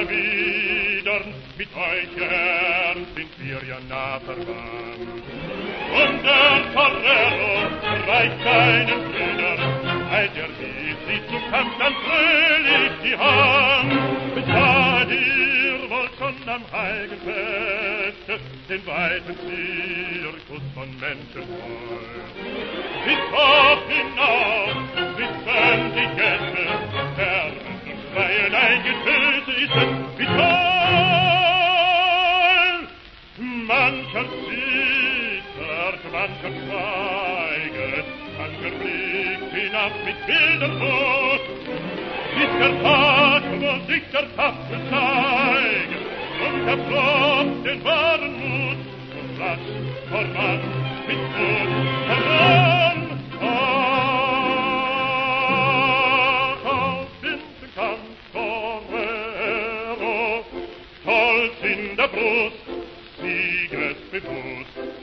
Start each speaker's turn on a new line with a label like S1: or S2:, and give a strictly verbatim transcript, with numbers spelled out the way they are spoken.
S1: erwidern, mit euch gern sind wir ja nah verwandt. Und der Torero reicht seinen Brüdern, als er sieht sie zum Kampf, dann fröhlich die Hand. Seid ihr wohl schon am heiligen Feste, den weiten Zirkus von Menschen voll. Bis hoch hinauf sitzen die Gäste, Herren und Freien, ein Getöse ist es, wie toll! Mancher zittert, mancher schweiget, mancher blickt hinab mit wilder Wut, bis der Tag, wo sich der Tapfer zeigt, und erprobt den wahren Mut, und rasch voran mit Mut heran. Ach, auf den Kampf Torero, Stolz in der Brust, siegesbewusst,